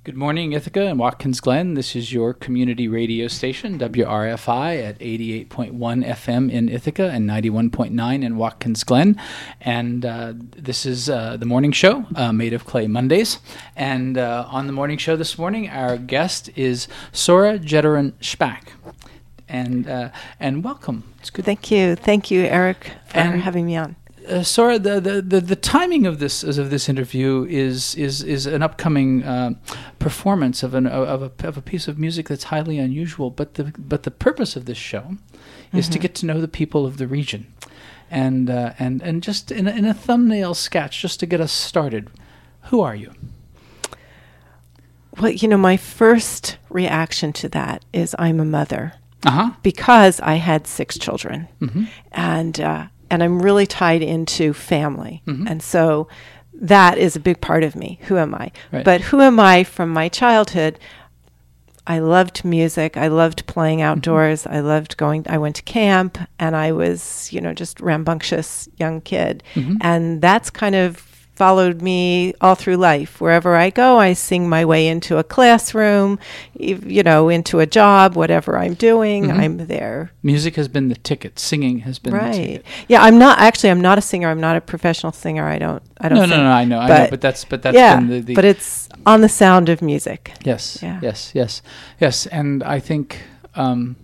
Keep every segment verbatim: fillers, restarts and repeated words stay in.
Good morning, Ithaca and Watkins Glen. This is your community radio station, W R F I, at eighty-eight point one F M in Ithaca and ninety-one point nine in Watkins Glen. And uh, this is uh, the morning show, uh, Made of Clay Mondays. And uh, on the morning show this morning, our guest is Sora Jeteran Spack. And uh, and welcome. It's good. Thank you, thank you, Eric, for and having me on. Uh, Sora, the, the, the, the timing of this of this interview is is is an upcoming uh, performance of an of a of a piece of music that's highly unusual. But the but the purpose of this show mm-hmm. is to get to know the people of the region, and uh, and and just in a, in a thumbnail sketch, just to get us started. Who are you? Well, you know, my first reaction to that is I'm a mother, uh-huh. because I had six children, mm-hmm. and. Uh, And I'm really tied into family. Mm-hmm. And so that is a big part of me. Who am I? Right. But who am I from my childhood? I loved music. I loved playing outdoors. Mm-hmm. I loved going, I went to camp, and I was, you know, just rambunctious young kid. Mm-hmm. And that's kind of followed me all through life. Wherever I go, I sing my way into a classroom, you know, into a job, whatever I'm doing, mm-hmm. I'm there. Music has been the ticket. Singing has been right. the ticket. Yeah, I'm not actually. I'm not a singer. I'm not a professional singer. I don't. I don't. No, sing. no, no. I know. But I know. But that's. But that's yeah. been the, the. But it's on the sound of music. Yes. Yeah. Yes. Yes. Yes. And I think. Um,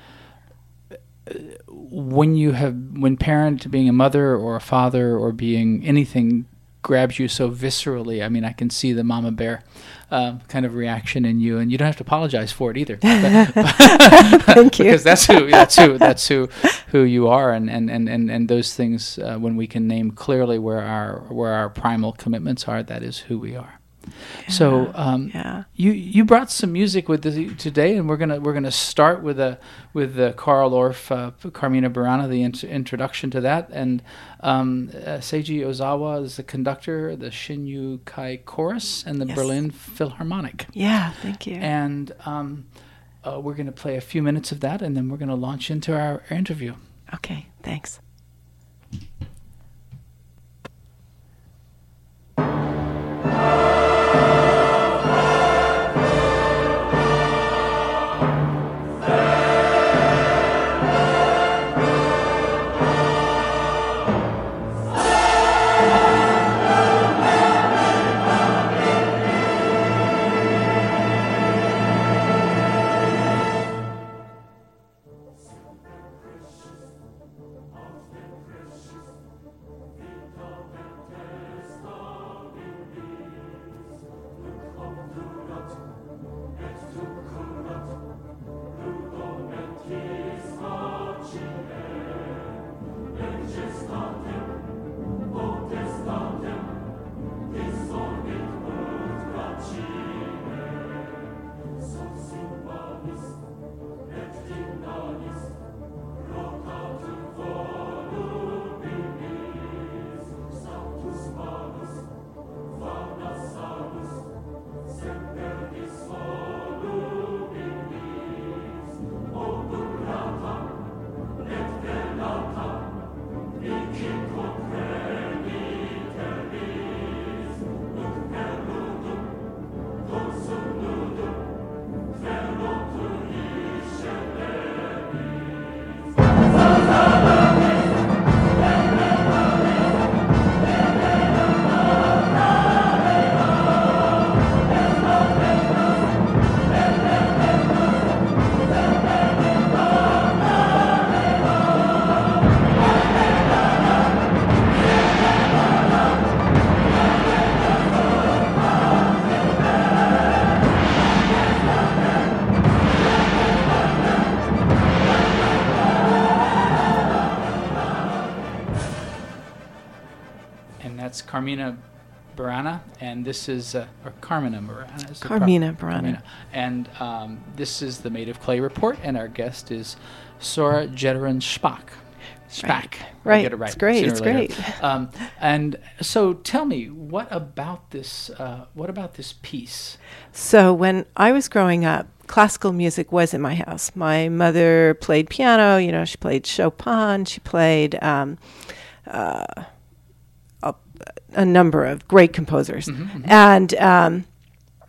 when you have, when parent, being a mother or a father or being anything grabs you so viscerally, I mean, I can see the mama bear uh, kind of reaction in you, and you don't have to apologize for it either. But, Thank you. Because that's who that's who that's who who you are, and and and and, and those things uh, when we can name clearly where our where our primal commitments are, that is who we are. Yeah, so um, yeah. you you brought some music with the, today, and we're gonna we're gonna start with a with the Carl Orff uh, Carmina Burana, the int- introduction to that, and um, uh, Seiji Ozawa is the conductor, the Shinyu Kai Chorus, and the Yes. Berlin Philharmonic. Yeah, thank you. And um, uh, we're gonna play a few minutes of that, and then we're gonna launch into our, our interview. Okay, thanks. Carmina Burana, and this is uh, or Carmina Burana. Is Carmina pro- Burana. Carmina. And um, this is the Made of Clay report, and our guest is Sora Jeteran Spack. Spack. Right. I get it right. It's great. It's great. Um, and so, tell me, what about this? Uh, what about this piece? So, when I was growing up, classical music was in my house. My mother played piano. You know, she played Chopin. She played um, uh, a, a number of great composers, Mm-hmm, mm-hmm. and um,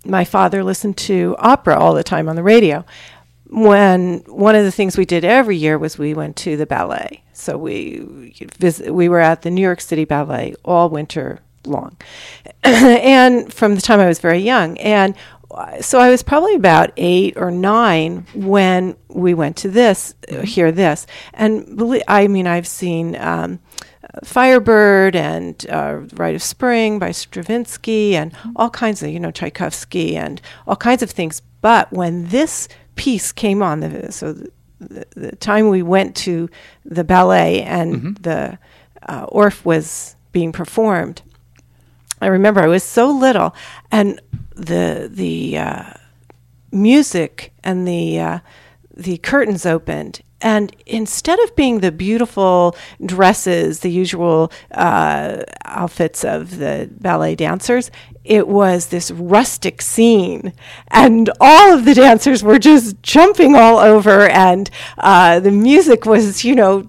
my father listened to opera all the time on the radio. When one of the things we did every year was we went to the ballet. So we visit, we were at the New York City Ballet all winter long, and from the time I was very young. And so I was probably about eight or nine when we went to this, uh, hear this. And belie- I mean, I've seen um, Firebird and uh, Rite of Spring by Stravinsky and all kinds of, you know, Tchaikovsky and all kinds of things. But when this piece came on, the, so the, the, the time we went to the ballet and mm-hmm. the uh, Orff was being performed, I remember I was so little, and the the uh, music and the uh, the curtains opened, and instead of being the beautiful dresses, the usual uh, outfits of the ballet dancers, it was this rustic scene, and all of the dancers were just jumping all over, and uh, the music was, you know,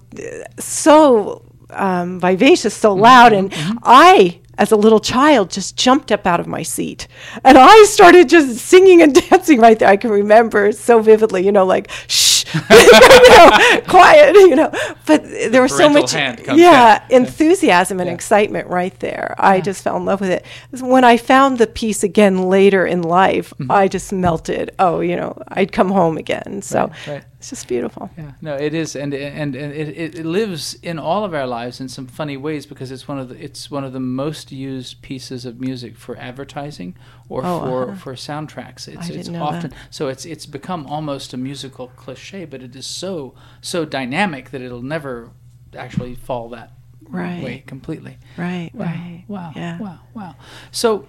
so um, vivacious, so loud, and mm-hmm. I, as a little child, just jumped up out of my seat. And I started just singing and dancing right there. I can remember so vividly, you know, like, shh, you know, quiet, you know. But there was so much, yeah, down. enthusiasm and yeah. excitement right there. I yeah. just fell in love with it. When I found the piece again later in life, mm-hmm. I just melted. Oh, you know, I'd come home again. So right, right. it's just beautiful. Yeah, no, it is. And and, and it, it lives in all of our lives in some funny ways, because it's one of the, it's one of the most used pieces of music for advertising or oh, for, uh-huh. for soundtracks. It's I it's didn't know often that. so it's it's become almost a musical cliche, but it is so so dynamic that it'll never actually fall that right. way completely. Right, wow, right. Wow, yeah. wow, wow. So,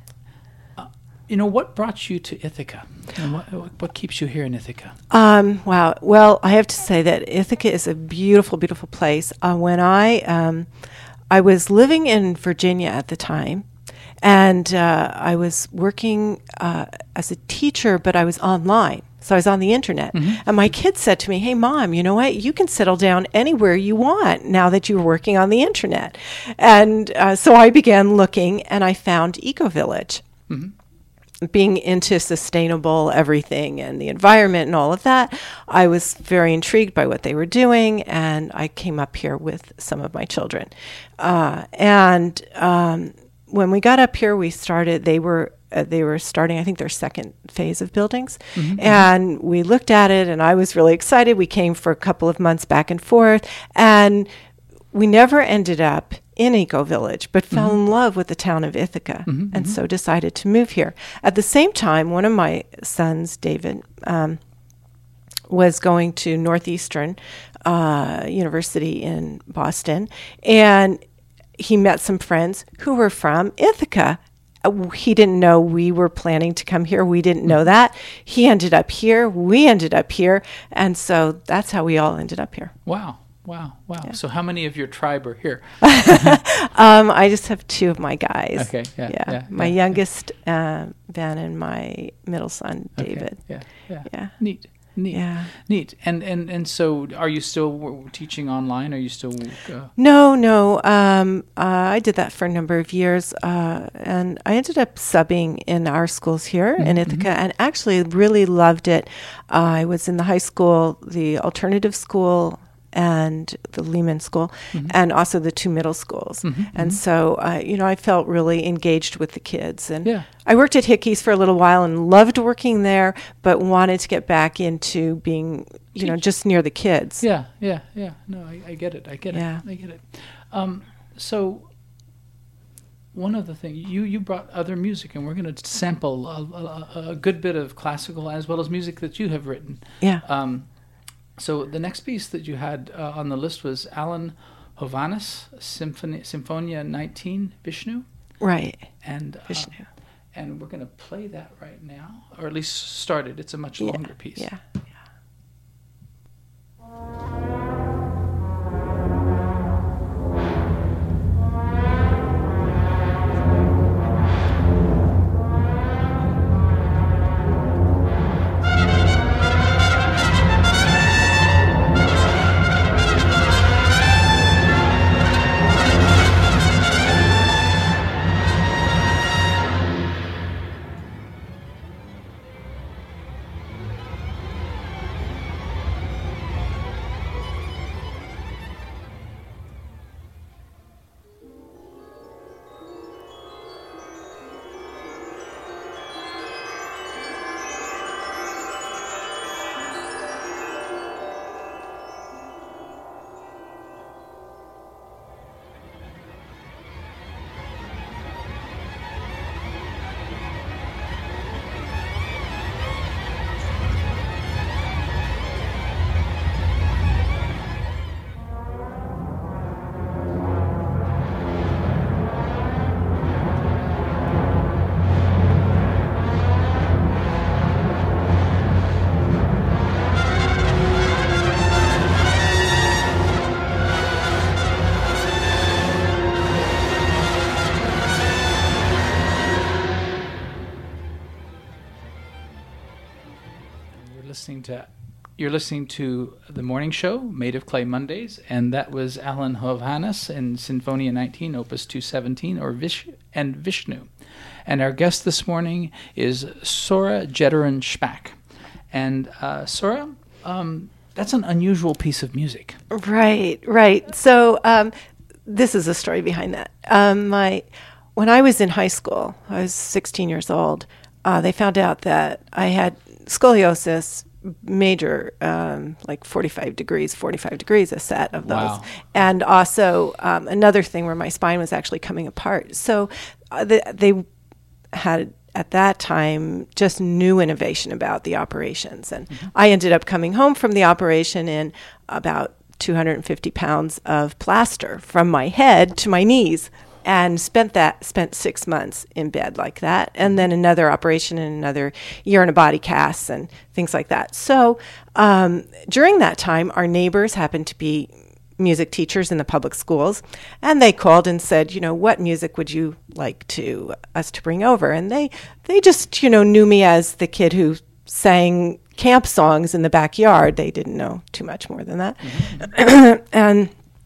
uh, you know, what brought you to Ithaca? And what, what what keeps you here in Ithaca? Um, wow. Well, I have to say that Ithaca is a beautiful, beautiful place. Uh, when I um, I was living in Virginia at the time, and uh, I was working uh, as a teacher, but I was online. So I was on the internet. Mm-hmm. And my kids said to me, hey, Mom, you know what? You can settle down anywhere you want now that you're working on the internet. And uh, so I began looking, and I found Eco Village. Mm-hmm. Being into sustainable everything and the environment and all of that, I was very intrigued by what they were doing, and I came up here with some of my children. Uh, and um, when we got up here, we started, they were uh, they were starting, I think, their second phase of buildings. Mm-hmm. And we looked at it, and I was really excited. We came for a couple of months back and forth, and we never ended up in Eco Village, but fell mm-hmm. in love with the town of Ithaca, mm-hmm, and mm-hmm. so decided to move here. At the same time, one of my sons, David, um, was going to Northeastern uh, University in Boston, and he met some friends who were from Ithaca. Uh, he didn't know we were planning to come here. We didn't know that. He ended up here. We ended up here. And so that's how we all ended up here. Wow. Wow, wow. Yeah. So how many of your tribe are here? um, I just have two of my guys. Okay, yeah. Yeah, yeah my yeah, youngest, yeah. Uh, Ben, and my middle son, David. Okay. Yeah, yeah, yeah. Neat, neat, yeah. neat. And, and, and so are you still w- teaching online? Are you still... Uh... No, no. Um, uh, I did that for a number of years, uh, and I ended up subbing in our schools here mm-hmm. in Ithaca, and actually really loved it. Uh, I was in the high school, the alternative school, and the Lehman School, mm-hmm. and also the two middle schools. Mm-hmm, and mm-hmm. so, uh, you know, I felt really engaged with the kids. And yeah. I worked at Hickey's for a little while and loved working there, but wanted to get back into being, you Teach. know, just near the kids. Yeah, yeah, yeah. No, I, I get it. I get yeah. it. I get it. Um, so one of the things, you, you brought other music, and we're going to sample a, a, a good bit of classical as well as music that you have written. Yeah. Um, So the next piece that you had uh, on the list was Alan Hovhaness, Symphony, Symphonia nineteen, Vishnu. Right. And uh, Vishnu. And we're going to play that right now, or at least start it. It's a much yeah. longer piece. Yeah. listening to you're listening to the morning show, Made of Clay Mondays, and that was Alan Hovhannes in Sinfonia nineteen, Opus two seventeen, or Vish and Vishnu. And our guest this morning is Sora Jederen Schmack. And uh, Sora, um, that's an unusual piece of music. Right, right. So um, this is a story behind that. Um, my when I was in high school, I was sixteen years old. Uh, they found out that I had scoliosis, major, um, like forty-five degrees, forty-five degrees, a set of those. Wow. And also um, another thing where my spine was actually coming apart. So uh, they, they had, at that time, just new innovation about the operations. And mm-hmm. I ended up coming home from the operation in about two hundred fifty pounds of plaster from my head to my knees. And spent that spent six months in bed like that, and then another operation and another year in a body cast and things like that. So um, during that time, our neighbors happened to be music teachers in the public schools, and they called and said, you know, what music would you like to us to bring over? And they they just you know knew me as the kid who sang camp songs in the backyard. They didn't know too much more than that, mm-hmm. and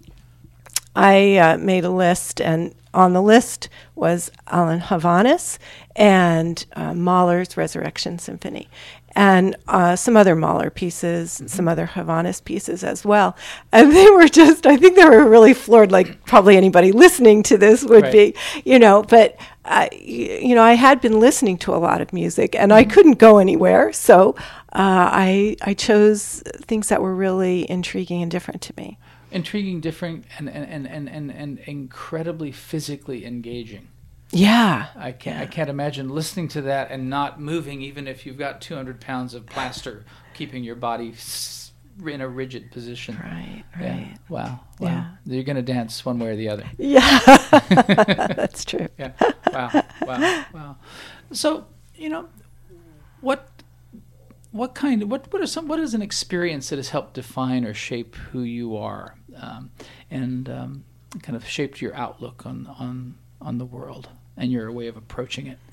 I uh, made a list, and on the list was Alan Hovhannes and uh, Mahler's Resurrection Symphony, and uh, some other Mahler pieces, mm-hmm. some other Hovhannes pieces as well. And they were just, I think they were really floored, like probably anybody listening to this would right. be, you know, but, uh, y- you know, I had been listening to a lot of music, and mm-hmm. I couldn't go anywhere, so uh, I, I chose things that were really intriguing and different to me. Intriguing, different, and and, and, and, and incredibly physically engaging. Yeah. I can't yeah. I can't imagine listening to that and not moving, even if you've got two hundred pounds of plaster keeping your body s- in a rigid position. Right, right. Yeah. Wow. Wow. Yeah. You're going to dance one way or the other. Yeah. That's true. Yeah. Wow. Wow. Wow. So, you know, what What kind of what what are some what is an experience that has helped define or shape who you are, um, and um, kind of shaped your outlook on, on on the world and your way of approaching it?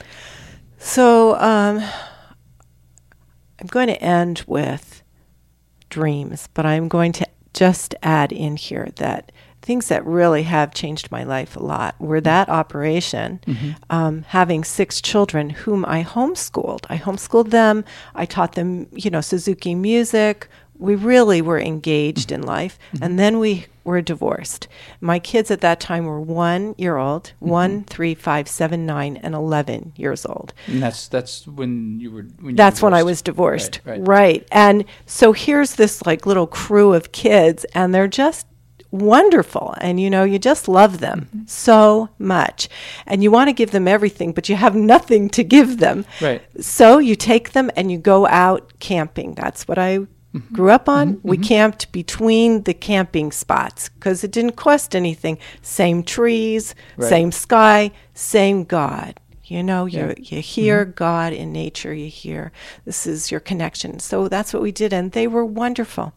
So um, I'm going to end with dreams, but I'm going to just add in here that things that really have changed my life a lot were that operation, mm-hmm. um, having six children whom I homeschooled. I homeschooled them. I taught them, you know, Suzuki music. We really were engaged mm-hmm. in life. Mm-hmm. And then we were divorced. My kids at that time were one year old, mm-hmm. one, three, five, seven, nine, and eleven years old. And that's that's when you were. When you that's were when I was divorced. Right, right. Right. And so here's this like little crew of kids, and they're just wonderful, and you know you just love them mm-hmm. so much, and you want to give them everything, but you have nothing to give them. Right. So you take them and you go out camping. That's what I mm-hmm. grew up on. Mm-hmm. We mm-hmm. camped between the camping spots because it didn't cost anything. Same trees, right. same sky, same God. You know, yeah. you you hear mm-hmm. God in nature. You hear this is your connection. So that's what we did, and they were wonderful.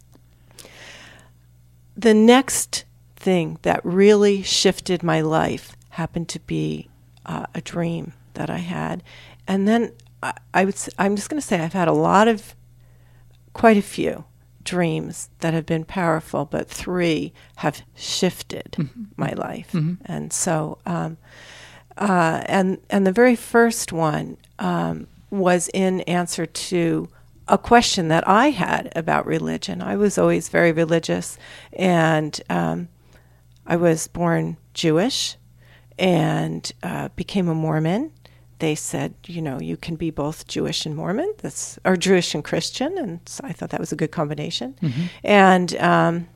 The next thing that really shifted my life happened to be uh, a dream that I had. And then I, I would, I'm just going to say I've had a lot of, quite a few dreams that have been powerful, but three have shifted mm-hmm. my life. Mm-hmm. And so, um, uh, and, and the very first one um, was in answer to a question that I had about religion. I was always very religious, and um, I was born Jewish and uh, became a Mormon. They said, you know, you can be both Jewish and Mormon, that's, or Jewish and Christian, and so I thought that was a good combination. Mm-hmm. And um,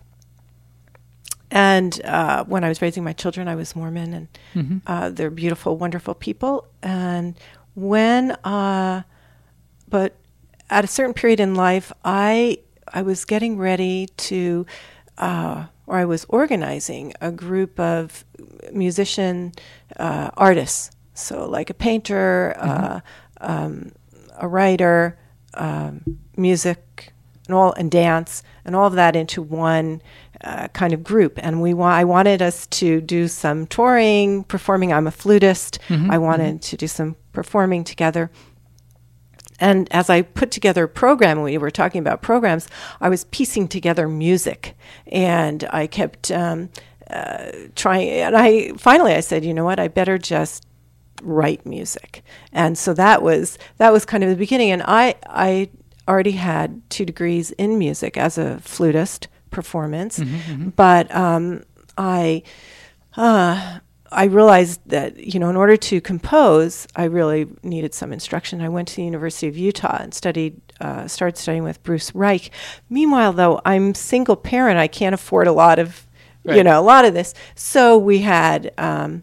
and uh, when I was raising my children, I was Mormon, and mm-hmm. uh, they're beautiful, wonderful people. And when, uh, but at a certain period in life, I I was getting ready to, uh, or I was organizing a group of musician uh, artists. So like a painter, mm-hmm. uh, um, a writer, um, music, and all and dance, and all of that into one uh, kind of group. And we wa- I wanted us to do some touring, performing. I'm a flutist. Mm-hmm. I wanted mm-hmm. to do some performing together. And as I put together a program, we were talking about programs, I was piecing together music. And I kept um, uh, trying, and I finally I said, you know what, I better just write music. And so that was that was kind of the beginning. And I, I already had two degrees in music as a flutist performance. Mm-hmm, mm-hmm. But um, I... Uh, I realized that, you know, in order to compose, I really needed some instruction. I went to the University of Utah and studied, uh, started studying with Bruce Reich. Meanwhile, though, I'm single parent. I can't afford a lot of, right. you know, a lot of this. So we had um,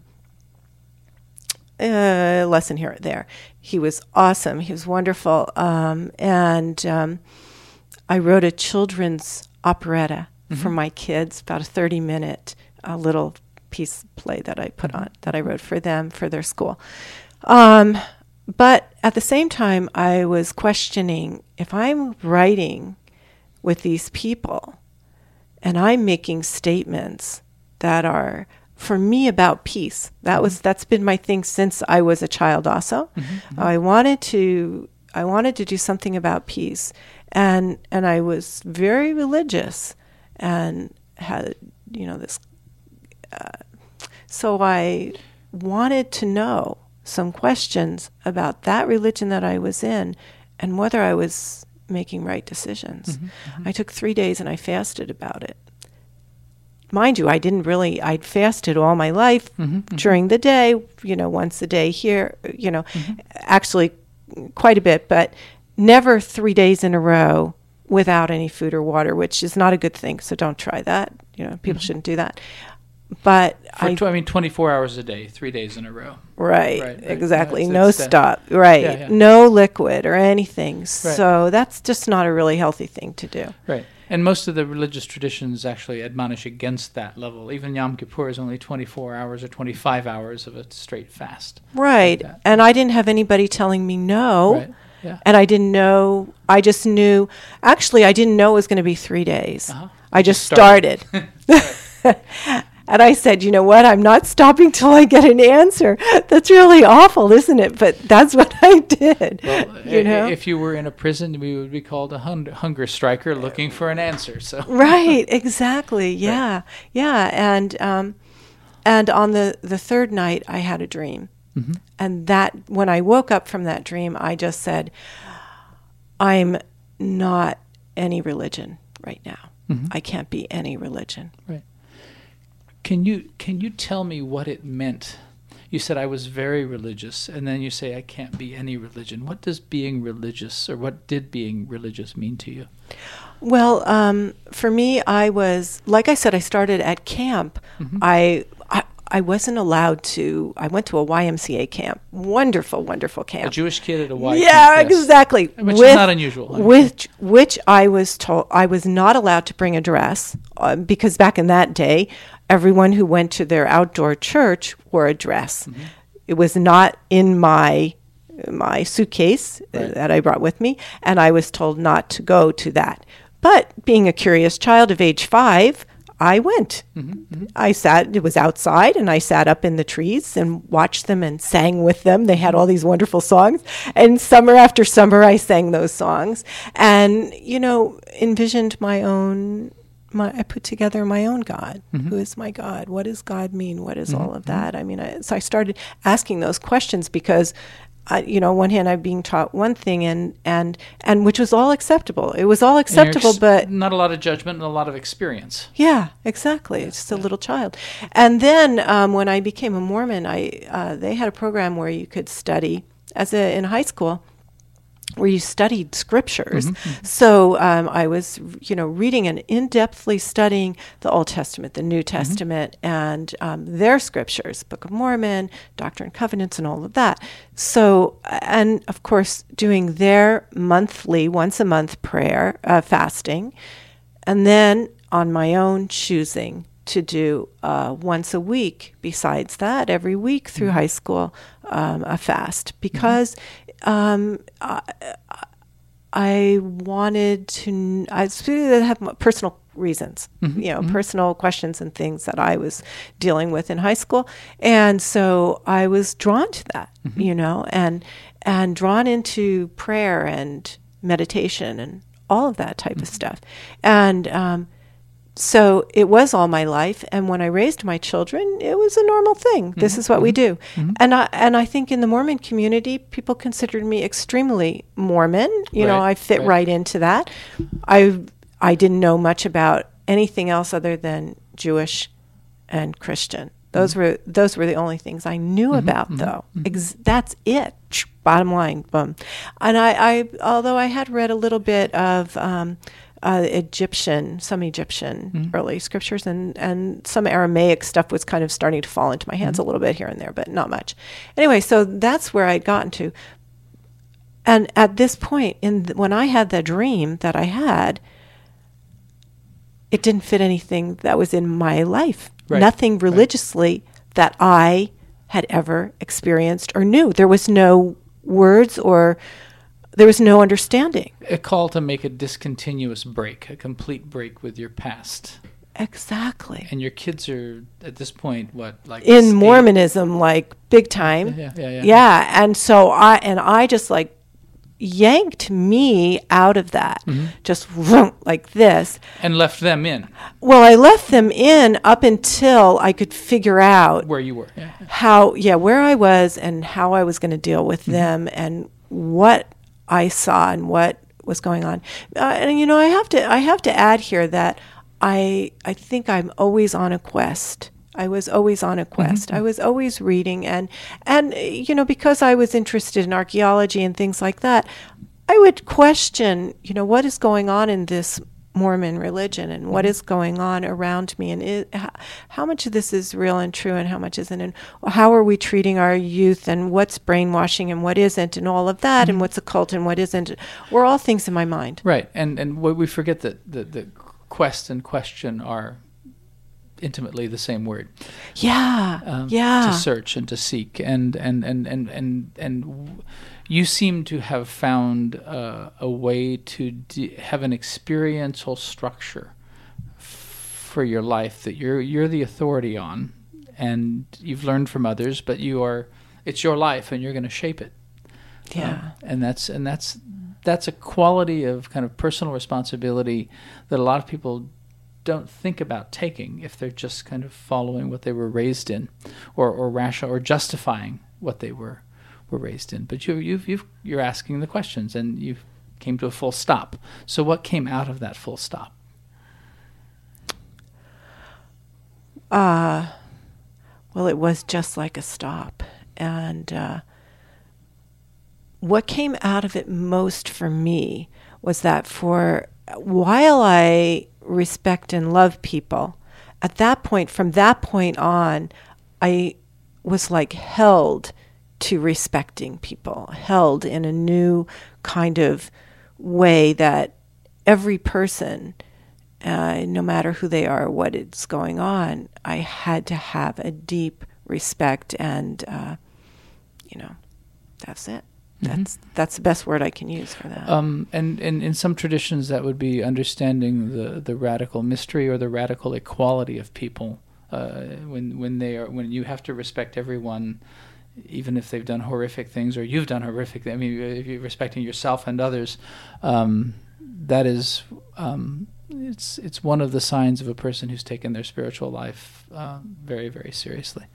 a lesson here or there. He was awesome. He was wonderful. Um, and um, I wrote a children's operetta mm-hmm. for my kids, about a thirty-minute uh, little piece play that I put on, that I wrote for them, for their school. Um, but at the same time, I was questioning, if I'm writing with these people and I'm making statements that are, for me, about peace, that was, that's been my thing since I was a child also. Mm-hmm, mm-hmm. I wanted to, I wanted to do something about peace. And, and I was very religious and had, you know, this Uh, so I wanted to know some questions about that religion that I was in and whether I was making right decisions. Mm-hmm, mm-hmm. I took three days and I fasted about it. Mind you, I didn't really, I'd fasted all my life mm-hmm, mm-hmm. during the day, you know, once a day here, you know, mm-hmm. actually quite a bit, but never three days in a row without any food or water, which is not a good thing. So don't try that. You know, people mm-hmm. shouldn't do that. But For I, tw- I mean, twenty-four hours a day, three days in a row. Right, right, right. exactly. Yeah, it's, no it's, uh, stop. Right, yeah, yeah. no liquid or anything. Right. So that's just not a really healthy thing to do. Right. And most of the religious traditions actually admonish against that level. Even Yom Kippur is only twenty-four hours or twenty-five hours of a straight fast. Right. Like and I didn't have anybody telling me no. Right. Yeah. And I didn't know. I just knew. Actually, I didn't know it was going to be three days. Uh-huh. I just started. started. And I said, you know what? I'm not stopping till I get an answer. That's really awful, isn't it? But that's what I did. Well, you know? If you were in a prison, we would be called a hun- hunger striker looking for an answer. So right, exactly. Yeah, right. yeah. And um, and on the, the third night, I had a dream. Mm-hmm. And that when I woke up from that dream, I just said, I'm not any religion right now. Mm-hmm. I can't be any religion. Right. Can you can you tell me what it meant? You said I was very religious, and then you say I can't be any religion. What does being religious, or what did being religious mean to you? Well, um, for me, I was, like I said, I started at camp. Mm-hmm. I, I I wasn't allowed to, I went to a Y M C A camp. Wonderful, wonderful camp. A Jewish kid at a Y yeah, camp. Yeah, exactly. Which with, is not unusual. Which, which I was told, I was not allowed to bring a dress, uh, because back in that day, everyone who went to their outdoor church wore a dress. Mm-hmm. It was not in my my suitcase right. uh, that I brought with me, and I was told not to go to that. But being a curious child of age five, I went. Mm-hmm, mm-hmm. I sat, it was outside, and I sat up in the trees and watched them and sang with them. They had all these wonderful songs. And summer after summer, I sang those songs. And, you know, envisioned my own, my, I put together my own God. Mm-hmm. Who is my God? What does God mean? What is mm-hmm. all of that? I mean, I, so I started asking those questions because Uh, you know, on one hand, I'm being taught one thing, and and and which was all acceptable. It was all acceptable, ex- but not a lot of judgment and a lot of experience. Yeah, exactly. It's just a little child. And then um, when I became a Mormon, I uh, they had a program where you could study as a in high school, where you studied scriptures. Mm-hmm. So um, I was, you know, reading and in-depthly studying the Old Testament, the New Testament, mm-hmm. and um, their scriptures, Book of Mormon, Doctrine and Covenants, and all of that. So, and of course, doing their monthly, once a month prayer, uh, fasting, and then on my own choosing to do uh, once a week, besides that, every week through mm-hmm. high school, um, a fast, because mm-hmm. Um, I, I wanted to, I have personal reasons, Mm-hmm. you know, Mm-hmm. personal questions and things that I was dealing with in high school. And so I was drawn to that, Mm-hmm. you know, and and drawn into prayer and meditation and all of that type Mm-hmm. of stuff. And um, so it was all my life. And when I raised my children, it was a normal thing. Mm-hmm. This is what we do. Mm-hmm. And I and I think in the Mormon community, people considered me extremely Mormon. You know, Right, I fit right. right into that. I I didn't know much about anything else other than Jewish and Christian. Those Mm-hmm. were those were the only things I knew Mm-hmm. about, Mm-hmm. though. Mm-hmm. Ex- that's it. Bottom line, boom. And I, I, although I had read a little bit of um, uh, Egyptian, some Egyptian Mm-hmm. early scriptures, and and some Aramaic stuff was kind of starting to fall into my hands Mm-hmm. a little bit here and there, but not much. Anyway, so that's where I'd gotten to. And at this point, in th- when I had the dream that I had, it didn't fit anything that was in my life. Right. Nothing Right. religiously that I had ever experienced or knew. There was no words or there was no understanding. A call to make a discontinuous break, a complete break with your past. Exactly. And your kids are at this point what, like In eight? Mormonism, like big time. Yeah, yeah, yeah. Yeah, and so I and I just like yanked me out of that, Mm-hmm. just vroom, like this. And left them in Well, I left them in up until I could figure out where you were. Yeah. how, yeah, where I was and how I was going to deal with Mm-hmm. them and what I saw and what was going on. Uh, and you know, I have to, I have to add here that I, I think I'm always on a quest. I was always on a quest. Mm-hmm. I was always reading, and and uh, you know, because I was interested in archaeology and things like that, I would question, you know, what is going on in this Mormon religion and what is going on around me, and it, how, how much of this is real and true and how much isn't, and how are we treating our youth, and what's brainwashing and what isn't, and all of that, Mm-hmm. and what's a cult and what isn't, were all things in my mind. Right. And and what we forget that the, the quest and question are intimately the same word. Yeah, Um, yeah. To search and to seek, and and and and and and w- you seem to have found uh, a way to de- have an experiential structure f- for your life that you're you're the authority on, and you've learned from others, but you are it's your life, and you're going to shape it. Yeah. Um, and that's and that's that's a quality of kind of personal responsibility that a lot of people don't think about taking if they're just kind of following what they were raised in, or or rational or justifying what they were were raised in. But you you've, you've you're asking the questions, and you came to a full stop. So what came out of that full stop? Uh, well, it was just like a stop. And uh, what came out of it most for me was that for while I respect and love people, at that point, from that point on, I was like held to respecting people, held in a new kind of way that every person, uh, no matter who they are, what is going on, I had to have a deep respect, and uh, you know, that's it. Mm-hmm. That's that's the best word I can use for that. Um, and, and in some traditions, that would be understanding the, the radical mystery or the radical equality of people. Uh, when when they are when you have to respect everyone, even if they've done horrific things or you've done horrific things. I mean, if you're respecting yourself and others, um, that is um, it's it's one of the signs of a person who's taken their spiritual life uh, very very seriously.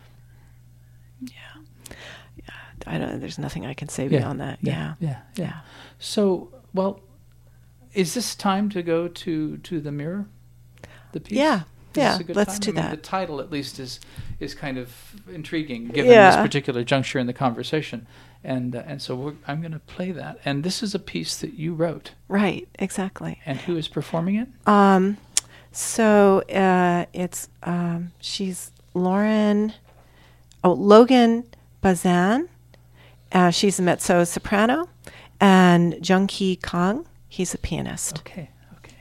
I don't. There's nothing I can say Yeah, beyond that. Yeah. yeah, yeah, yeah. Yeah. So, well, is this time to go to, to the mirror? The piece? Yeah, Is yeah, this a good let's time? do I mean, that. The title, at least, is is kind of intriguing given Yeah. this particular juncture in the conversation, and uh, and so we're, I'm going to play that. And this is a piece that you wrote. Right. Exactly. And who is performing it? Um, so uh, it's um, she's Lauren, oh Logan Bazan. Uh, she's a mezzo soprano, and Jung Ki Kang. He's a pianist. Okay. Okay.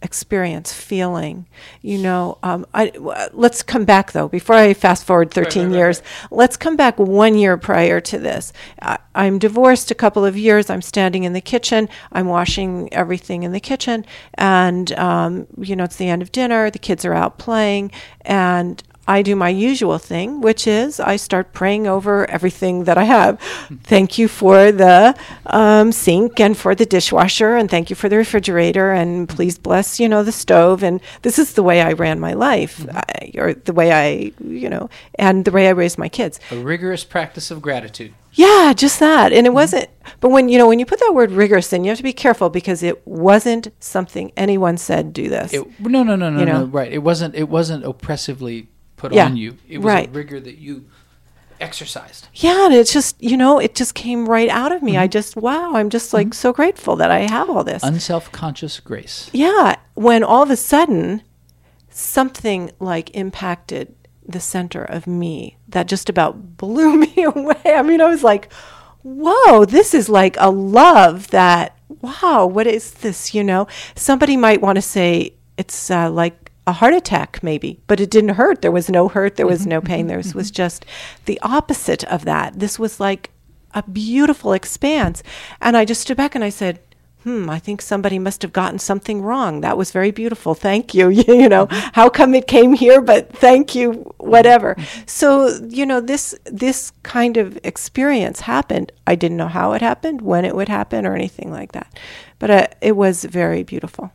experience, feeling, you know. Um, I, w- let's come back, though, before I fast forward thirteen right, right, years. right. Let's come back one year prior to this. I, I'm divorced a couple of years. I'm standing in the kitchen. I'm washing everything in the kitchen. And, um, you know, it's the end of dinner. The kids are out playing. And I do my usual thing, which is I start praying over everything that I have. Thank you for the um, sink and for the dishwasher, and thank you for the refrigerator, and please bless, you know, the stove. And this is the way I ran my life, Mm-hmm. I, or the way I, you know, and the way I raised my kids. A rigorous practice of gratitude. Yeah, just that. And it wasn't, but when, you know, when you put that word rigorous in, you have to be careful because it wasn't something anyone said, do this. It, no, no, no, no, You know? no. Right. It wasn't. It wasn't oppressively put Yeah, on you. It was right. a rigor that you exercised. Yeah, and it's just, you know, it just came right out of me. Mm-hmm. I just, wow, I'm just like so grateful that I have all this. Unself-conscious grace. Yeah, when all of a sudden something like impacted the center of me that just about blew me away. I mean, I was like, whoa, this is like a love that, wow, what is this, you know? Somebody might want to say it's uh, like a heart attack maybe, but it didn't hurt. There was no hurt. There was no pain. There was, was just the opposite of that. This was like a beautiful expanse. And I just stood back and I said, hmm, I think somebody must have gotten something wrong. That was very beautiful. Thank you. You know, how come it came here, but thank you, whatever. So, you know, this, this kind of experience happened. I didn't know how it happened, when it would happen or anything like that, but uh, it was very beautiful.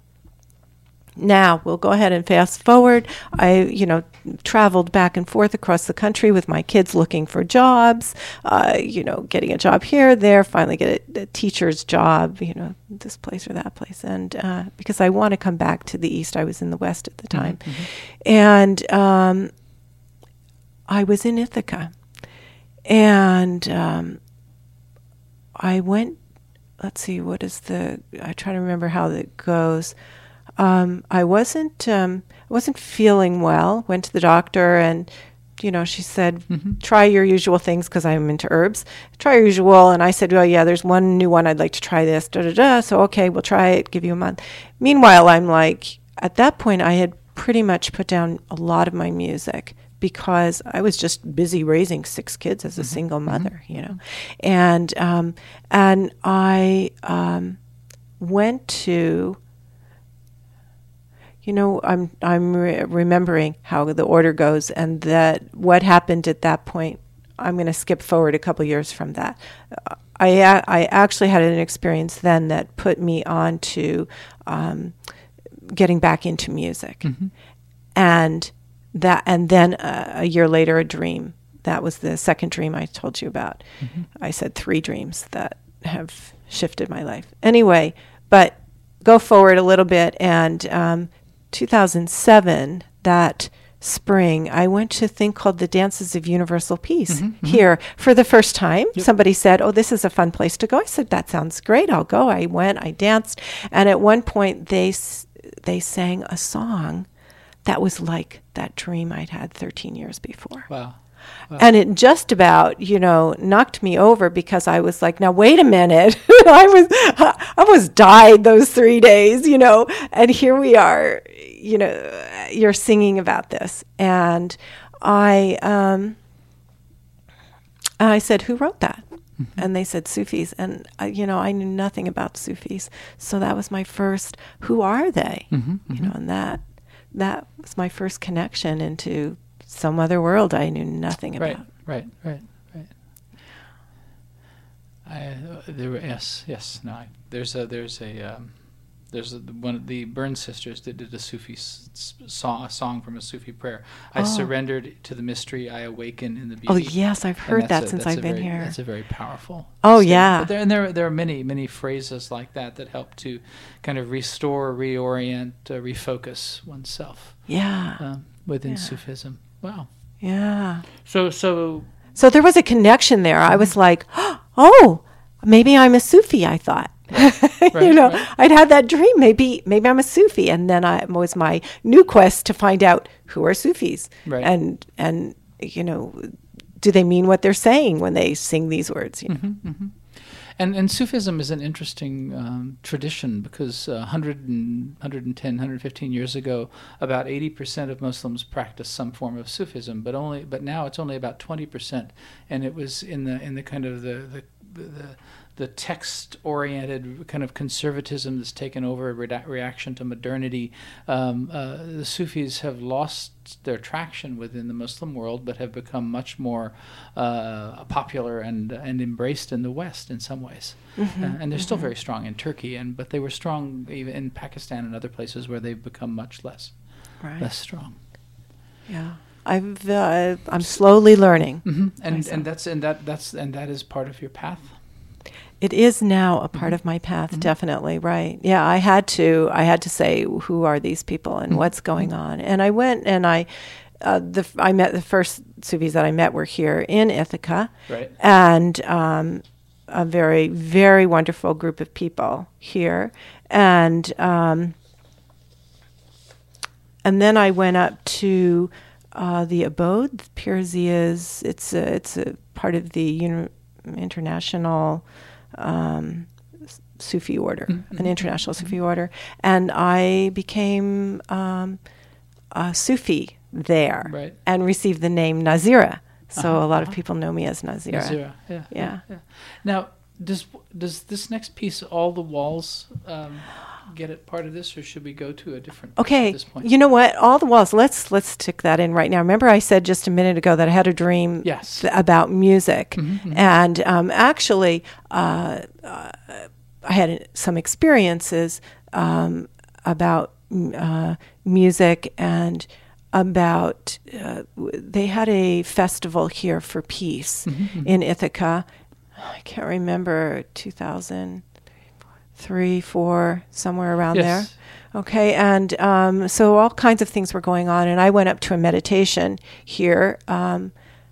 Now we'll go ahead and fast forward. I, you know, traveled back and forth across the country with my kids looking for jobs, uh, you know, getting a job here, there, finally get a, a teacher's job, you know, this place or that place. And uh, because I want to come back to the East, I was in the West at the time. Mm-hmm. And um, I was in Ithaca. And um, I went, let's see, what is the, I try to remember how it goes. Um, I wasn't um, I wasn't feeling well. Went to the doctor, and you know, she said, mm-hmm. "Try your usual things," because I'm into herbs. Try your usual, and I said, "Well, yeah, there's one new one. I'd like to try this." Da da da. So okay, we'll try it. Give you a month. Meanwhile, I'm like, at that point, I had pretty much put down a lot of my music because I was just busy raising six kids as a mm-hmm. single mother, mm-hmm. you know, and um, and I um, went to. You know, I'm I'm re- remembering how the order goes, and that what happened at that point. I'm going to skip forward a couple years from that. Uh, I a- I actually had an experience then that put me on to um, getting back into music, mm-hmm. and that and then uh, a year later, a dream. That was the second dream I told you about. Mm-hmm. I said three dreams that have shifted my life. Anyway, but go forward a little bit, and um, two thousand seven, that spring, I went to a thing called the Dances of Universal Peace mm-hmm, mm-hmm. here for the first time. Yep. Somebody said, "Oh, this is a fun place to go." I said, "That sounds great. I'll go." I went, I danced. And at one point they they sang a song that was like that dream I'd had thirteen years before. Wow. Wow. And it just about, you know, knocked me over because I was like, now, wait a minute. I was, I almost died those three days, you know, and here we are, you know, you're singing about this. And I, um, and I said, who wrote that? Mm-hmm. And they said Sufis. And, I, you know, I knew nothing about Sufis. So that was my first, who are they? Mm-hmm, mm-hmm. You know, and that, that was my first connection into some other world I knew nothing about. Right, right, right, right. I, uh, there were, yes, yes. No, I, there's a there's a um, there's a, one of the Burns sisters that did a Sufi s- s- song, a song from a Sufi prayer. I oh. surrendered to the mystery. I awaken in the beauty. Oh yes, I've heard that a, since I've been very, here. That's a very powerful. Oh statement. yeah. But there, and there there are many many phrases like that that help to kind of restore, reorient, uh, refocus oneself. Yeah. Um, within yeah. Sufism. Wow. Yeah. So so so there was a connection there. Mm-hmm. I was like, oh, maybe I'm a Sufi, I thought. Right. you know, right. I'd had that dream. Maybe maybe I'm a Sufi. And then I, it was my new quest to find out who are Sufis. Right. And, and you know, do they mean what they're saying when they sing these words? You know? Mm-hmm, mm-hmm. And and Sufism is an interesting um, tradition because uh, one hundred and, one hundred ten, one hundred fifteen years ago, about eighty percent of Muslims practiced some form of Sufism, but only but now it's only about twenty percent, and it was in the in the kind of the the the, the text-oriented kind of conservatism that's taken over, a rea- reaction to modernity. Um, uh, the Sufis have lost their traction within the Muslim world, but have become much more uh, popular and and embraced in the West in some ways. Mm-hmm. Uh, and they're mm-hmm. still very strong in Turkey, and but they were strong even in Pakistan and other places where they've become much less Right. less strong. Yeah. I've uh, I'm slowly learning. Mm-hmm. And Myself. and that's and that that's and that is part of your path. It is now a part Mhm. of my path, Mhm. definitely, right. Yeah, I had to I had to say, who are these people and Mhm. what's going on? And I went and I uh, the f- I met the first Sufis that I met were here in Ithaca, Right. and um, a very, very wonderful group of people here. And um, and then I went up to uh, the Abode, Pirzia's. It's a, it's a part of the uni- international um, S- Sufi order, Mhm. an international Sufi order, and I became um, a Sufi there Right. and received the name Nazira. So Uh-huh, a lot of uh-huh. people know me as Nazira. Nazira, yeah, Yeah. yeah. Now, does does this next piece, All the Walls, um, get it part of this, or should we go to a different piece Okay, at this point? you know what? All the walls. Let's let's stick that in right now. Remember, I said just a minute ago that I had a dream Yes. th- about music, Mhm, mhm. and um, actually, uh, uh, I had some experiences um, about m- uh, music and about. Uh, w- they had a festival here for peace Mhm, mhm. in Ithaca. I can't remember two thousand three, four, somewhere around there. Yes. Okay, and um, so all kinds of things were going on, and I went up to a meditation here, um,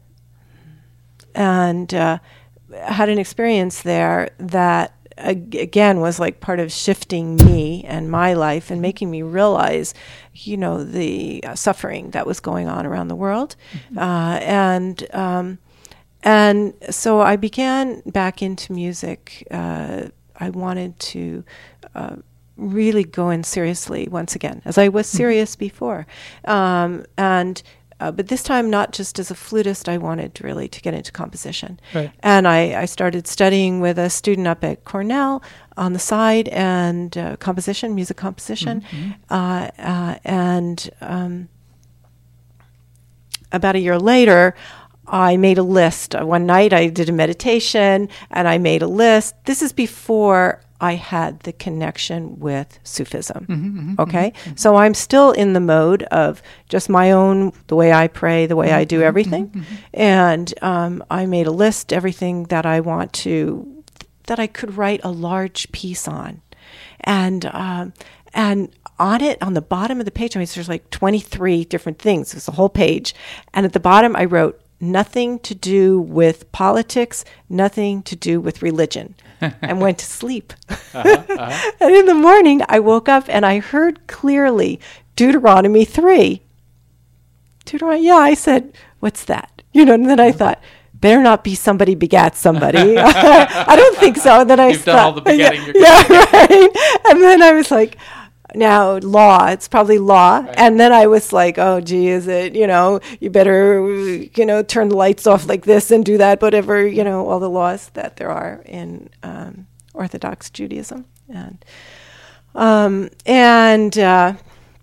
and uh, had an experience there that ag- again was like part of shifting me and my life and making me realize, you know, the uh, suffering that was going on around the world, Mm-hmm. uh, and um, and so I began back into music. Uh, I wanted to uh, really go in seriously once again, as I was serious before. Um, and uh, but this time, not just as a flutist, I wanted really to get into composition. Right. And I, I started studying with a student up at Cornell on the side, and uh, composition, music composition. Mhm, Uh, uh, and um, about a year later, I made a list. Uh, One night I did a meditation and I made a list. This is before I had the connection with Sufism. Mhm, mhm, Okay? mhm, So I'm still in the mode of just my own, the way I pray, the way I do mhm, everything. mhm, mhm. And um, I made a list, everything that I want to, that I could write a large piece on. And, um, and on it, on the bottom of the page, I mean, there's like twenty-three different things. It's a whole page. And at the bottom, I wrote, nothing to do with politics, nothing to do with religion, and went to sleep. Uh-huh, uh-huh. And in the morning, I woke up and I heard clearly Deuteronomy three. Deuteronomy, yeah, I said, what's that? You know, and then I thought, better not be somebody begat somebody. I don't think so. And then I You've thought, done all the begetting yeah, you're yeah, right. And then I was like, now law, it's probably law. Right. And then I was like, oh, gee, is it, you know, you better, you know, turn the lights off like this and do that, whatever, you know, all the laws that there are in um, Orthodox Judaism. And, um, and, uh,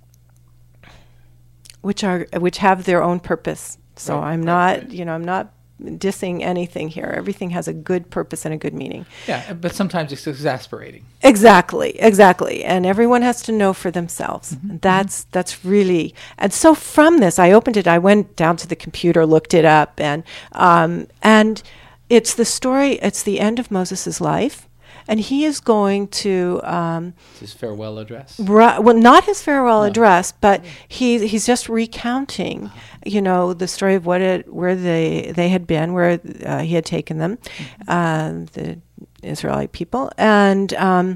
which are, which have their own purpose. So Right, I'm right, not, right. you know, I'm not dissing anything here. Everything has a good purpose and a good meaning. Yeah, but sometimes it's exasperating. Exactly, exactly. And everyone has to know for themselves. Mm-hmm. And that's that's really, and so from this, I opened it, I went down to the computer, looked it up, and um, and it's the story, it's the end of Moses' life. And he is going to, um, It's his farewell address. ru- well, not his farewell No. address, but he he's just recounting, you know, the story of what it, where they they had been, where uh, he had taken them, uh, the Israelite people, and um,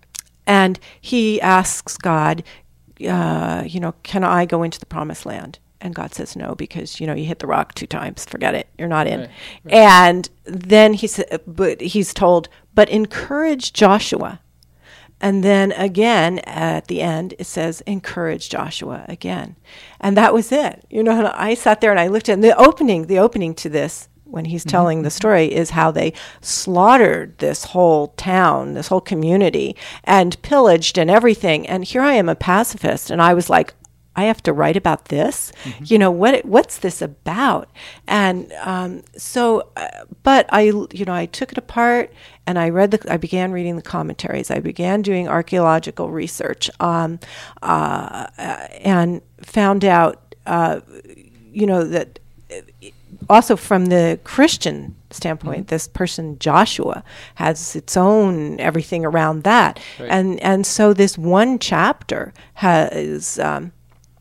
and he asks God, uh, you know, can I go into the promised land? And God says no, because, you know, you hit the rock two times. Forget it. You're not in. Right, right. And then he said, but he's told, but encourage Joshua. And then again, at the end, it says, encourage Joshua again. And that was it. You know, and I sat there and I looked at, and the opening, the opening to this, when he's Mm-hmm. telling the story, is how they slaughtered this whole town, this whole community, and pillaged and everything. And here I am, a pacifist, and I was like, I have to write about this. Mm-hmm. You know, what? What's this about? And um, so, uh, but I, you know, I took it apart and I read the. I began reading the commentaries. I began doing archaeological research, um, uh, and found out, uh, you know, that also from the Christian standpoint, mm-hmm. this person Joshua has its own everything around that, right. and and so this one chapter has. Um,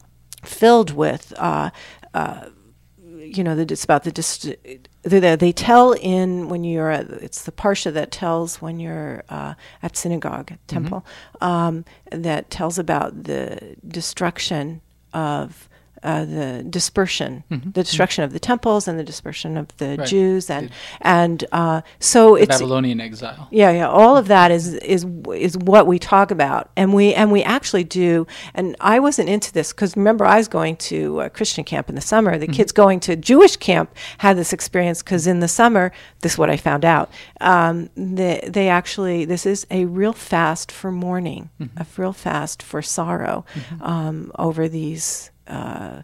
filled with, uh, uh, you know, the, it's about the, dist- the, they tell in when you're, at, it's the Parsha that tells when you're uh, at synagogue, at temple, mm-hmm. um, that tells about the destruction of Uh, the dispersion, mm-hmm. the destruction mm-hmm. of the temples and the dispersion of the right. Jews, and the, and uh, so the it's Babylonian exile. Yeah, yeah. All of that is is is what we talk about, and we and we actually do. And I wasn't into this because remember, I was going to a Christian camp in the summer. The mm-hmm. kids going to Jewish camp had this experience because in the summer, this is what I found out. Um, they they actually this is a real fast for mourning, mm-hmm. a real fast for sorrow mm-hmm. um, over these. Uh,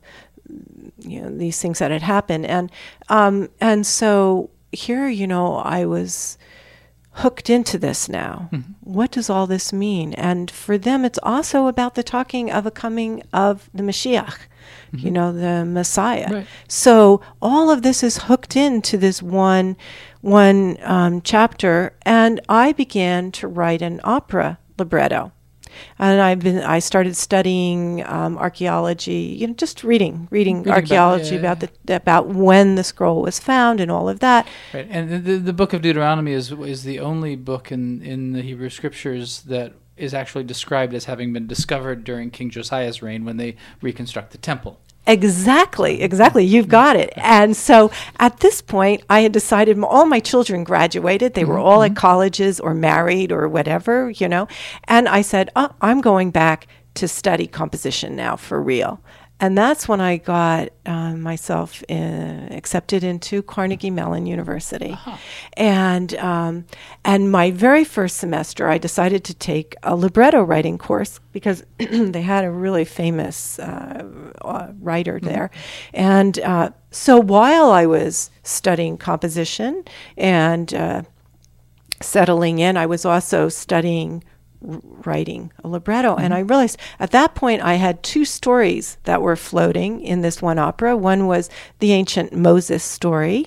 you know, these things that had happened. And, um, and so here, you know, I was hooked into this now. Mm-hmm. What does all this mean? And for them, it's also about the talking of a coming of the Mashiach, mm-hmm. you know, the Messiah. Right. So all of this is hooked into this one, one um, chapter. And I began to write an opera libretto. And I've been. I started studying um, archaeology. You know, just reading, reading, reading archaeology about, yeah, yeah, yeah. about the about when the scroll was found and all of that. Right, and the the book of Deuteronomy is is the only book in, in the Hebrew Scriptures that is actually described as having been discovered during King Josiah's reign when they reconstruct the temple. Exactly, exactly. You've got it. And so at this point, I had decided all my children graduated. They mm-hmm. were all mm-hmm. at colleges or married or whatever, you know. And I said, oh, I'm going back to study composition now for real. And that's when I got uh, myself in, accepted into Carnegie Mellon University. Uh-huh. And um, and my very first semester, I decided to take a libretto writing course because they had a really famous uh, uh, writer mm-hmm. there. And uh, so while I was studying composition and uh, settling in, I was also studying writing a libretto. Mm-hmm. And I realized at that point I had two stories that were floating in this one opera. One was the ancient Moses story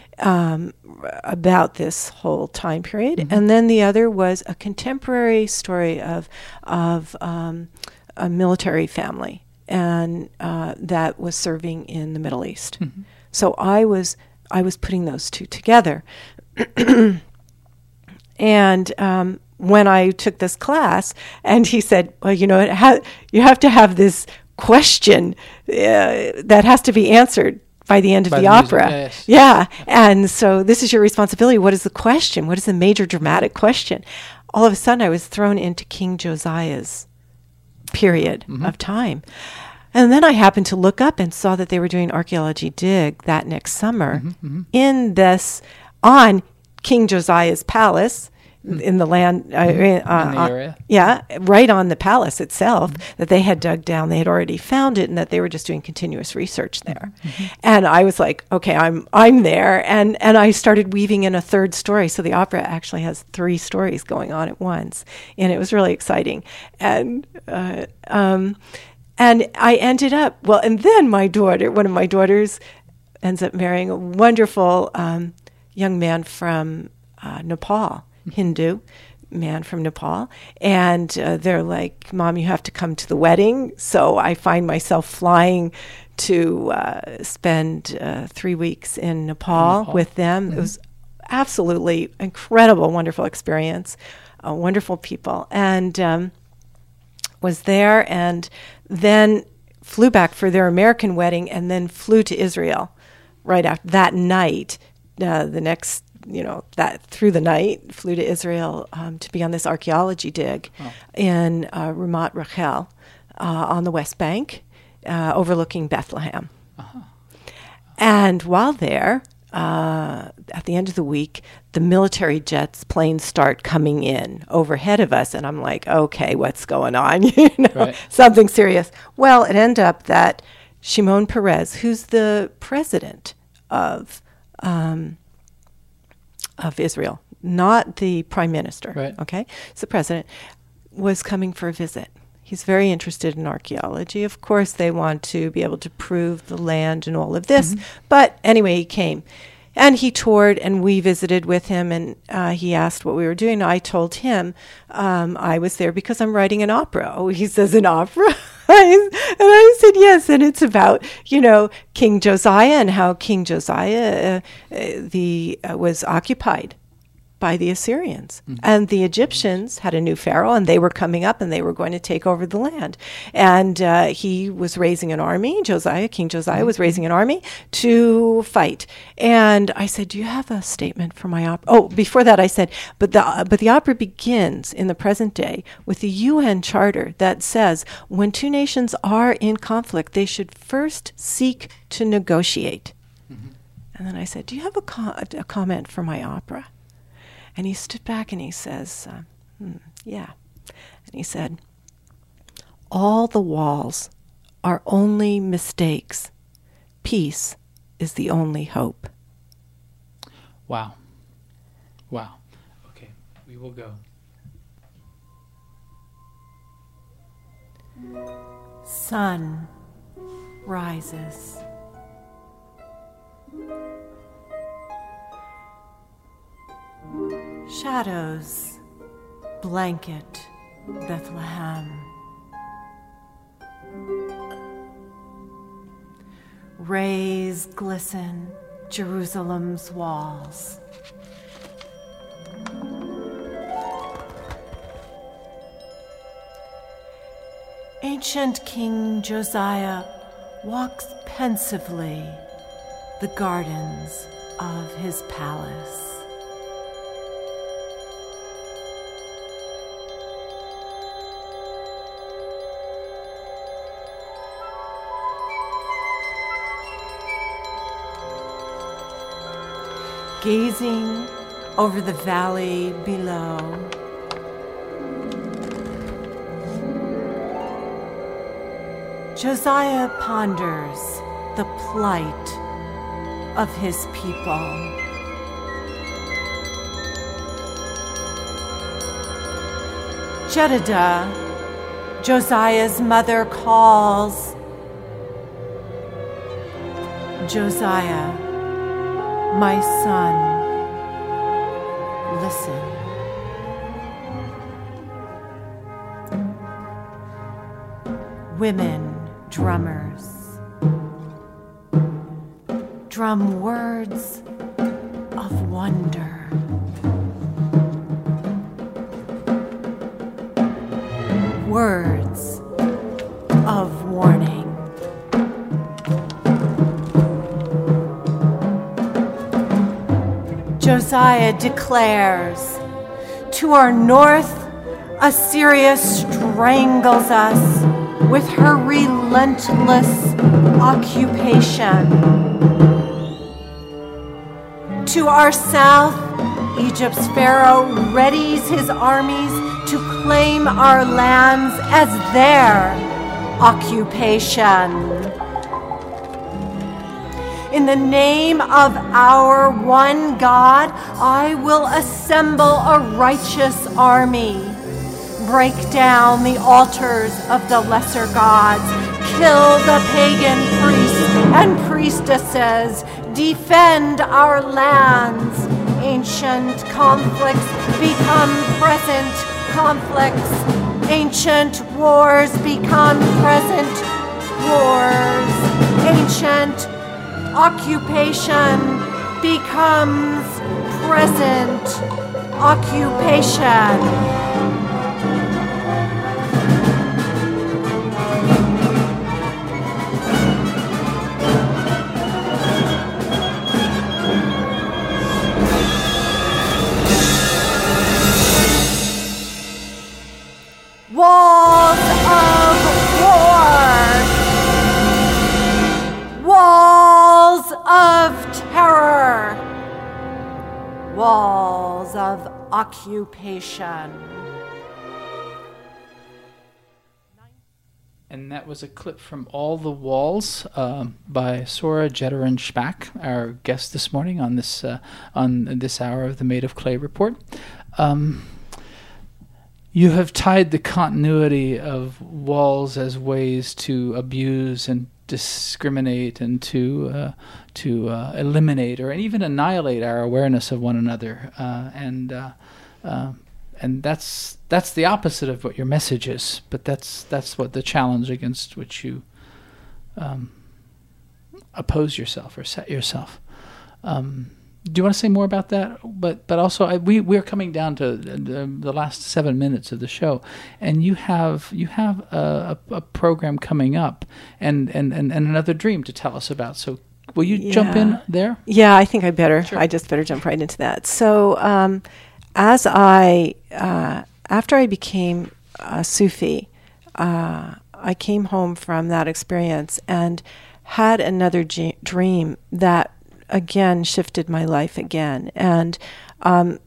um, about this whole time period. Mm-hmm. And then the other was a contemporary story of, of um, a military family and uh, that was serving in the Middle East. Mm-hmm. So I was, I was putting those two together. And um, when I took this class, and he said, well, you know, it ha- you have to have this question uh, that has to be answered by the end of by the, the opera. Music, yes. Yeah. And so this is your responsibility. What is the question? What is the major dramatic question? All of a sudden, I was thrown into King Josiah's period mm-hmm. of time. And then I happened to look up and saw that they were doing Archaeology Dig that next summer mm-hmm, mm-hmm. in this, on King Josiah's palace, in the land, uh, mm-hmm. uh, in the uh, area. yeah, right on the palace itself Mm-hmm. that they had dug down. They had already found it, and that they were just doing continuous research there. Mm-hmm. And I was like, okay, I'm I'm there, and and I started weaving in a third story. So the opera actually has three stories going on at once, and it was really exciting. And uh, um, and I ended up well, and then my daughter, one of my daughters, ends up marrying a wonderful um, young man from uh, Nepal. Hindu man from Nepal, and uh, they're like, Mom, you have to come to the wedding. So I find myself flying to uh, spend uh, three weeks in Nepal, Nepal. with them. Mm-hmm. It was absolutely incredible, wonderful experience, uh, wonderful people, and um, was there. And then flew back for their American wedding and then flew to Israel right after that night. Uh, the next, you know, that through the night, flew to Israel um, to be on this archaeology dig oh. in uh, Ramat Rachel uh, on the West Bank, uh, overlooking Bethlehem. Uh-huh. And while there, uh, at the end of the week, the military jets planes start coming in overhead of us, and I'm like, okay, what's going on? you know, right. Something serious. Well, it ended up that Shimon Peres, who's the president of um, of Israel, not the prime minister, right. okay, it's the president, was coming for a visit. He's very interested in archaeology. Of course, they want to be able to prove the land and all of this. Mm-hmm. But anyway, he came. And he toured, and we visited with him, and uh, he asked what we were doing. I told him um, I was there because I'm writing an opera. Oh, he says, an opera? And I said, yes, and it's about, you know, King Josiah and how King Josiah uh, uh, the uh, was occupied by the Assyrians. Mm-hmm. And the Egyptians had a new pharaoh, and they were coming up, and they were going to take over the land. And uh, he was raising an army, Josiah, King Josiah mm-hmm. was raising an army to fight. And I said, do you have a statement for my opera? Oh, before that I said, but the, uh, but the opera begins in the present day with the U N Charter that says when two nations are in conflict, they should first seek to negotiate. Mm-hmm. And then I said, do you have a, co- a comment for my opera? And he stood back and he says, uh, hmm, yeah. And he said, all the walls are only mistakes. Peace is the only hope. Wow. Wow. Okay, we will go. Sun rises. Shadows blanket Bethlehem. Rays glisten Jerusalem's walls. Ancient King Josiah walks pensively the gardens of his palace. Gazing over the valley below, Josiah ponders the plight of his people. Jedidah, Josiah's mother, calls. Josiah, my son, listen. Women drummers drum words of wonder. Words of warning. Josiah declares, to our north, Assyria strangles us with her relentless occupation. To our south, Egypt's Pharaoh readies his armies to claim our lands as their occupation. In the name of our one God, I will assemble a righteous army, break down the altars of the lesser gods, kill the pagan priests and priestesses, defend our lands. Ancient conflicts become present conflicts. Ancient wars become present wars. Ancient occupation becomes present occupation. of terror, walls of occupation. And that was a clip from All the Walls um, by Sora Jetterin Spack, our guest this morning on this uh, on this hour of the Made of Clay Report. Um, you have tied the continuity of walls as ways to abuse and discriminate and to uh, to uh, eliminate or even annihilate our awareness of one another, uh, and uh, uh, and that's that's the opposite of what your message is. But that's that's what the challenge against which you um, oppose yourself or set yourself. Um, do you want to say more about that? But but also I, we we're coming down to the, the last seven minutes of the show, and you have you have a, a, a program coming up and, and, and, and another dream to tell us about. So will you Yeah. jump in there? Yeah, I think I better. Sure. I just better jump right into that. So, um, as I uh, after I became a Sufi, uh, I came home from that experience and had another g- dream that again shifted my life again. And um,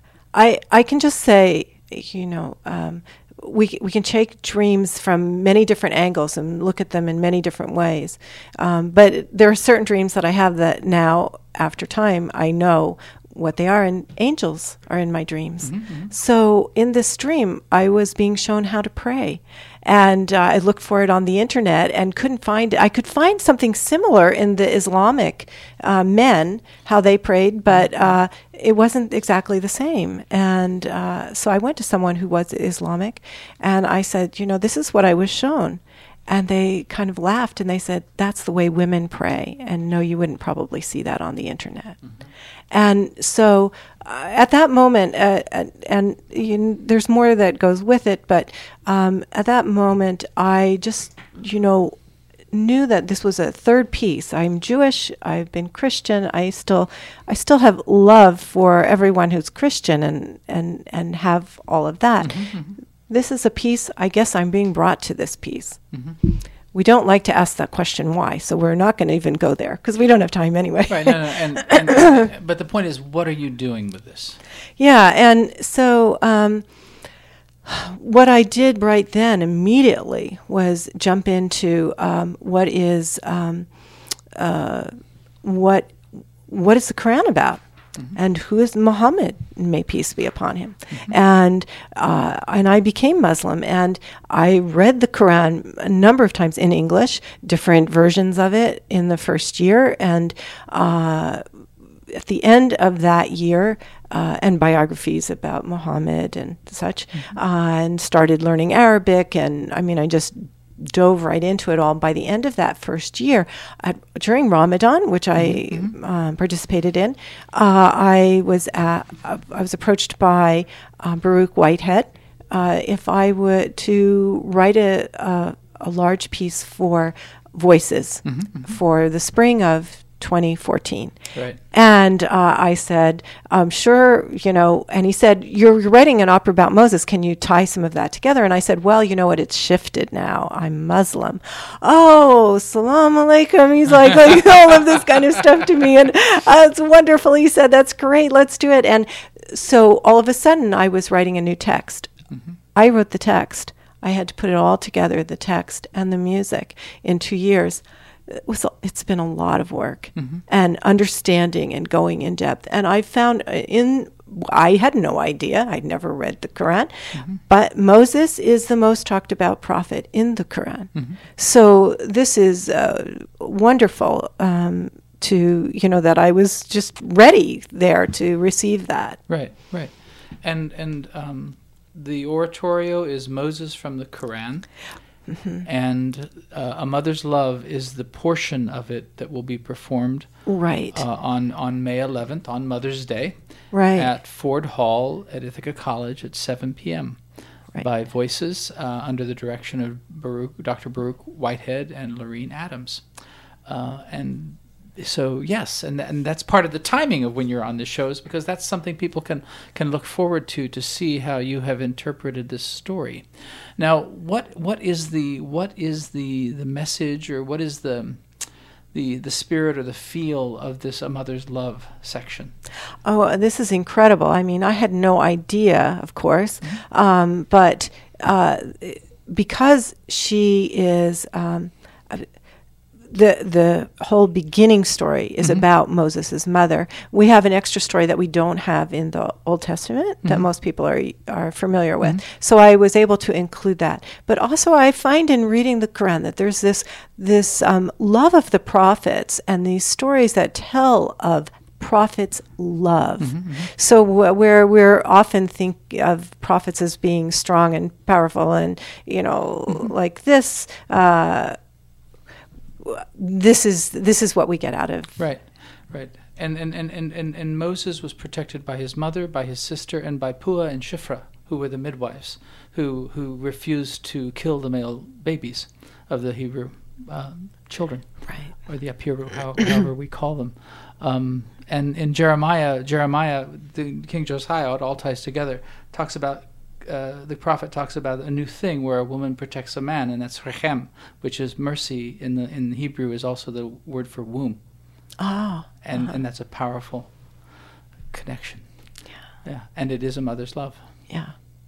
I I can just say, you know. Um, We we can take dreams from many different angles and look at them in many different ways. Um, but there are certain dreams that I have that now, after time, I know what they are, and angels are in my dreams. Mm-hmm. So in this dream, I was being shown how to pray. And uh, I looked for it on the internet and couldn't find it. I could find something similar in the Islamic uh, men, how they prayed, but uh, it wasn't exactly the same. And uh, so I went to someone who was Islamic, and I said, you know, this is what I was shown. And they kind of laughed, and they said, that's the way women pray. And no, you wouldn't probably see that on the internet. Mm-hmm. And so uh, at that moment, uh, and, and you know, there's more that goes with it, but um, at that moment, I just, you know, knew that this was a third piece. I'm Jewish. I've been Christian. I still, I still have love for everyone who's Christian and and and have all of that. Mm-hmm, mm-hmm. This is a piece. I guess I'm being brought to this piece. Mm-hmm. We don't like to ask that question why, so we're not going to even go there because we don't have time anyway. Right. No, no, and, and but the point is, what are you doing with this? Yeah, and so um, what I did right then immediately was jump into um, what is um, uh, what what is the Quran about, mm-hmm. and who is Muhammad, may peace be upon him, mm-hmm. and uh, and I became Muslim, and I read the Quran a number of times in English, different versions of it in the first year, and uh, at the end of that year. Uh, and biographies about Muhammad and such, mm-hmm. uh, and started learning Arabic. And I mean, I just dove right into it all. By the end of that first year, at, during Ramadan, which I mm-hmm. uh, participated in, uh, I was at, uh, I was approached by uh, Baruch Whitehead uh, if I would to write a, a, a large piece for Voices mm-hmm. Mm-hmm. for the spring of twenty fourteen. Right. And uh, I said, um, sure, you know, and he said, you're, you're writing an opera about Moses. Can you tie some of that together? And I said, well, you know what? It's shifted now. I'm Muslim. Oh, salam alaikum. He's like, like all of this kind of stuff to me. And uh, it's wonderful. He said, that's great. Let's do it. And so all of a sudden I was writing a new text. Mm-hmm. I wrote the text. I had to put it all together, the text and the music, in two years. It was, it's been a lot of work mm-hmm. and understanding and going in depth. And I found in, I had no idea, I'd never read the Quran, mm-hmm. but Moses is the most talked about prophet in the Quran. Mm-hmm. So this is uh, wonderful um, to, you know, that I was just ready there to receive that. Right, right. And, and um, the oratorio is Moses from the Quran. Mm-hmm. And uh, A Mother's Love is the portion of it that will be performed right uh, on, on May eleventh, on Mother's Day, right. at Ford Hall at Ithaca College at seven p.m. Right. by Voices uh, under the direction of Baruch, Doctor Baruch Whitehead and Lorene Adams. Uh, and so, yes, and and that's part of the timing of when you're on the shows, because that's something people can, can look forward to, to see how you have interpreted this story. Now, what what is the what is the, the message, or what is the the the spirit or the feel of this A Mother's Love section? Oh, uh, this is incredible. I mean, I had no idea, of course, um, but uh, because she is. Um, The the whole beginning story is Mm-hmm. about Moses' mother. We have an extra story that we don't have in the Old Testament that Mhm. most people are are familiar with. Mhm. So I was able to include that. But also, I find in reading the Quran that there's this this um, love of the prophets and these stories that tell of prophets' love. Mm-hmm. So wh- where we're often think of prophets as being strong and powerful, and you know, Mm-hmm. like this. Uh, This is this is what we get out of Right, right. And and, and, and, and and Moses was protected by his mother, by his sister, and by Pua and Shifra, who were the midwives, who who refused to kill the male babies of the Hebrew uh, children, right. or the Apiru, how, however we call them. Um, and in Jeremiah, Jeremiah, the King Josiah, it all ties together. Talks about uh, the prophet talks about a new thing where a woman protects a man, and that's rechem, which is mercy. In the in Hebrew is also the word for womb, Oh, and uh-huh. and that's a powerful connection. Yeah. Yeah, and it is a mother's love. Yeah.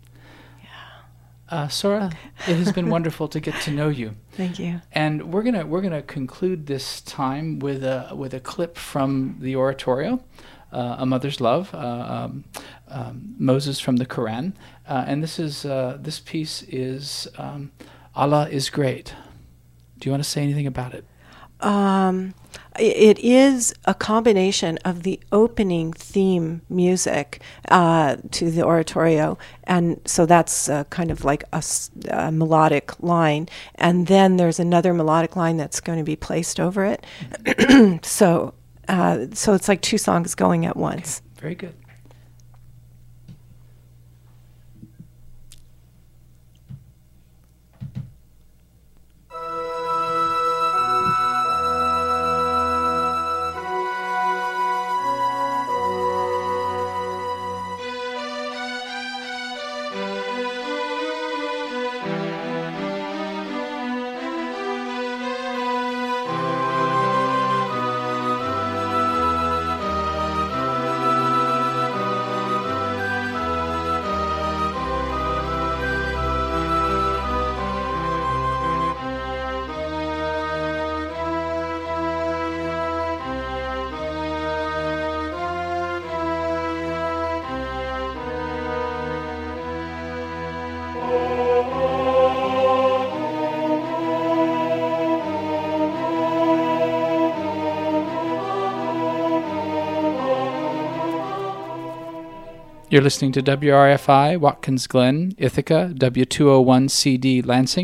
Uh, Sora, it has been wonderful to get to know you. Thank you. And we're gonna we're gonna conclude this time with a with a clip from the oratorio, uh, "A Mother's Love," uh, um, um, Moses from the Quran, uh, and this is uh, this piece is um, "Allah is Great." Do you want to say anything about it? Um, i- it is a combination of the opening theme music uh, to the oratorio, and so that's uh, kind of like a, s- a melodic line, and then there's another melodic line that's going to be placed over it. so, uh, so it's like two songs going at once. Very good. You're listening to W R F I, Watkins Glen, Ithaca, W two oh one C D Lansing.